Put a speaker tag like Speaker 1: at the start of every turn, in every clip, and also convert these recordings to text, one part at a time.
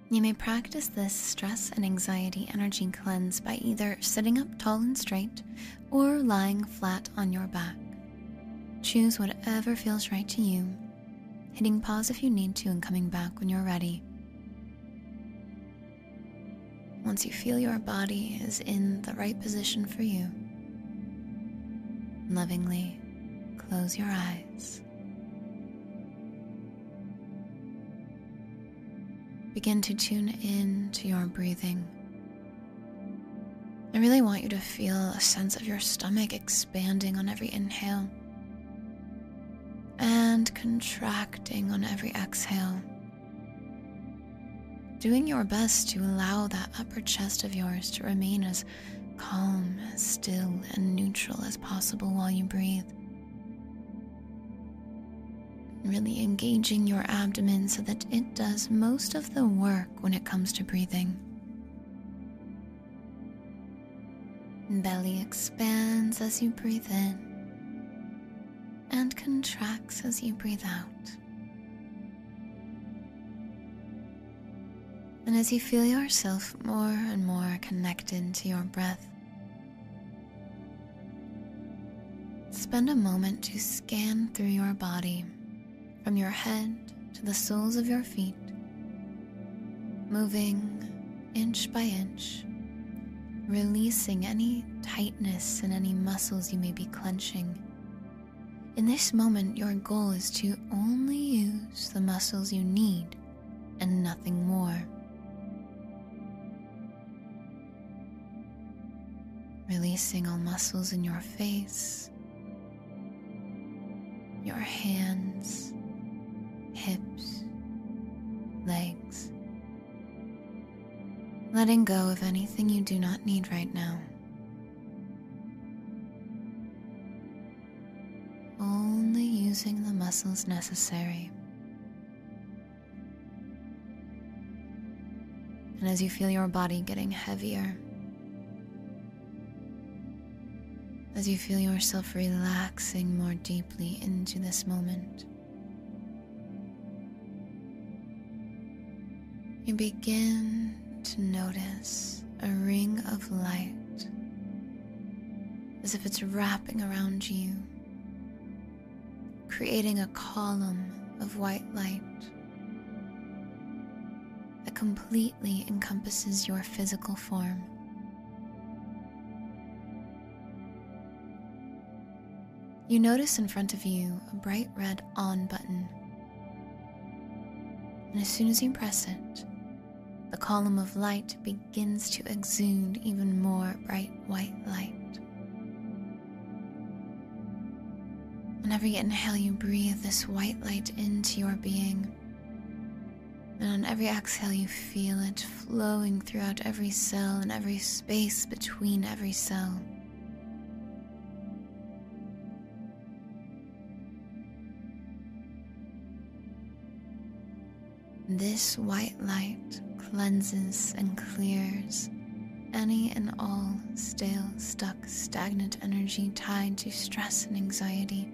Speaker 1: You may practice this stress and anxiety energy cleanse by either sitting up tall and straight or lying flat on your back. Choose whatever feels right to you, hitting pause if you need to and coming back when you're ready. Once you feel your body is in the right position for you, lovingly close your eyes. Begin to tune in to your breathing. I really want you to feel a sense of your stomach expanding on every inhale and contracting on every exhale. Doing your best to allow that upper chest of yours to remain as calm, as still, and neutral as possible while you breathe. Really engaging your abdomen so that it does most of the work when it comes to breathing. Belly expands as you breathe in and contracts as you breathe out. And as you feel yourself more and more connected to your breath, spend a moment to scan through your body from your head to the soles of your feet, moving inch by inch, releasing any tightness in any muscles you may be clenching. In this moment, your goal is to only use the muscles you need and nothing more. Releasing all muscles in your face, your hands, hips, legs. Letting go of anything you do not need right now. Only using the muscles necessary. And as you feel your body getting heavier, as you feel yourself relaxing more deeply into this moment, you begin to notice a ring of light, as if it's wrapping around you, creating a column of white light that completely encompasses your physical form. You notice in front of you a bright red on button, and as soon as you press it, the column of light begins to exude even more bright white light. On every inhale, you breathe this white light into your being, and on every exhale, you feel it flowing throughout every cell and every space between every cell. This white light cleanses and clears any and all stale, stuck, stagnant energy tied to stress and anxiety.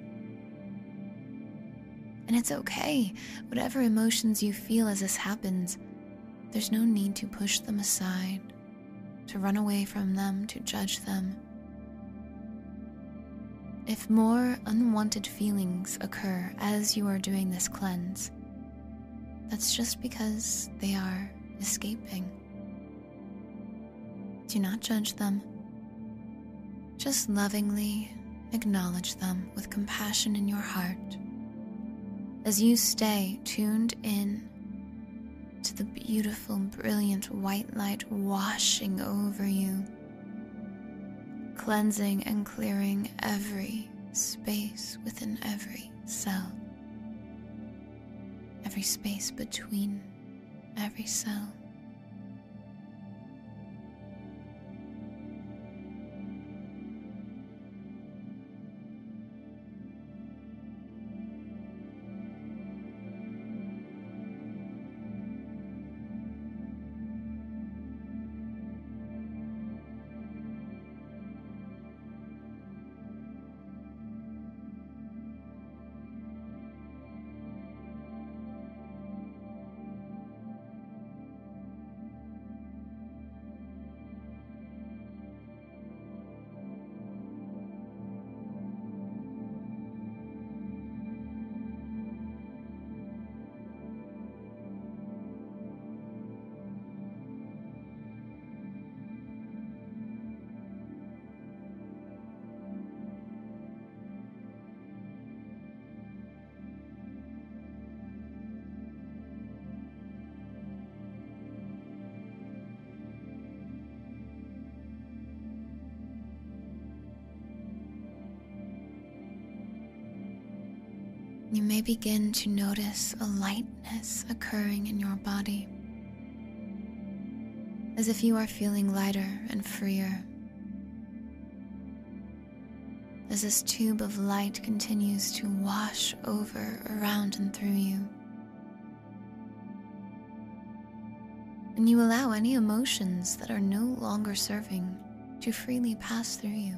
Speaker 1: And it's okay, whatever emotions you feel as this happens, there's no need to push them aside, to run away from them, to judge them. If more unwanted feelings occur as you are doing this cleanse, that's just because they are escaping. Do not judge them. Just lovingly acknowledge them with compassion in your heart as you stay tuned in to the beautiful, brilliant white light washing over you, cleansing and clearing every space within every cell. Every space between every cell. you may begin to notice a lightness occurring in your body, as if you are feeling lighter and freer. As this tube of light continues to wash over, around, and through you. And you allow any emotions that are no longer serving to freely pass through you.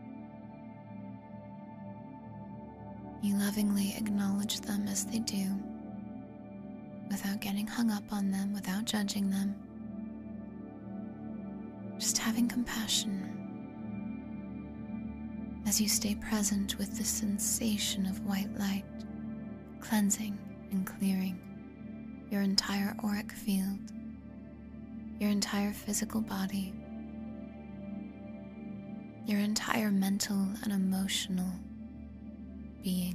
Speaker 1: You lovingly acknowledge them as they do, without getting hung up on them, without judging them. Just having compassion as you stay present with the sensation of white light, cleansing and clearing your entire auric field, your entire physical body, your entire mental and emotional being.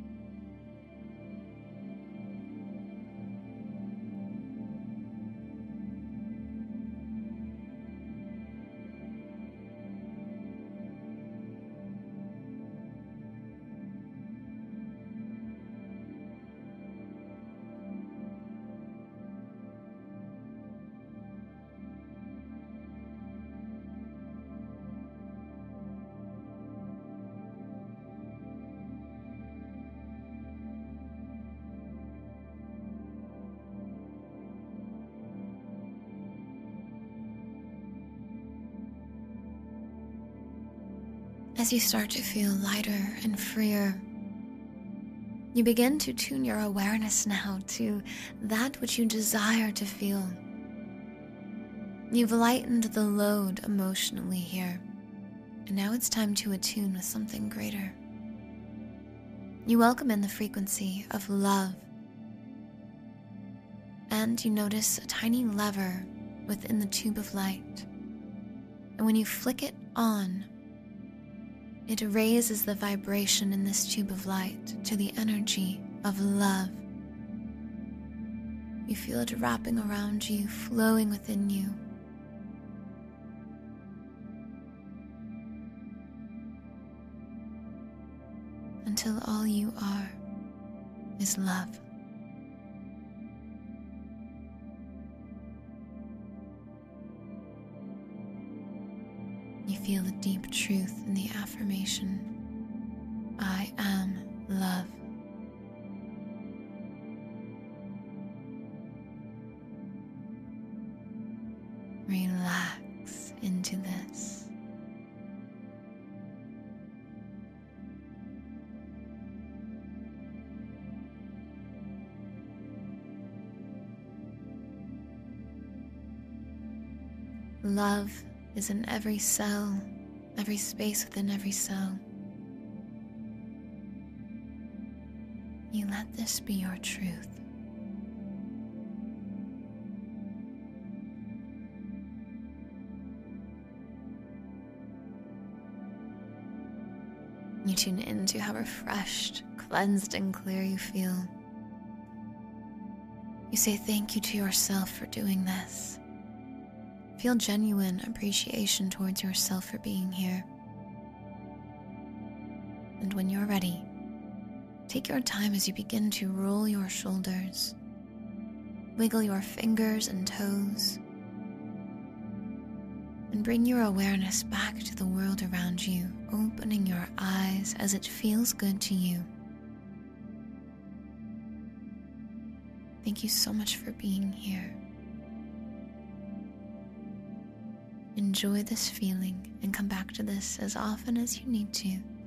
Speaker 1: As you start to feel lighter and freer, you begin to tune your awareness now to that which you desire to feel. You've lightened the load emotionally here, and now it's time to attune with something greater. You welcome in the frequency of love, and you notice a tiny lever within the tube of light. And when you flick it on, it raises the vibration in this tube of light to the energy of love. You feel it wrapping around you, flowing within you. Until all you are is love. You feel the deep truth in the affirmation, I am love. Relax into this. Love is in every cell, every space within every cell. You let this be your truth. You tune into how refreshed, cleansed, and clear you feel. You say thank you to yourself for doing this. Feel genuine appreciation towards yourself for being here. And when you're ready, take your time as you begin to roll your shoulders, wiggle your fingers and toes, and bring your awareness back to the world around you, opening your eyes as it feels good to you. Thank you so much for being here. Enjoy this feeling and come back to this as often as you need to.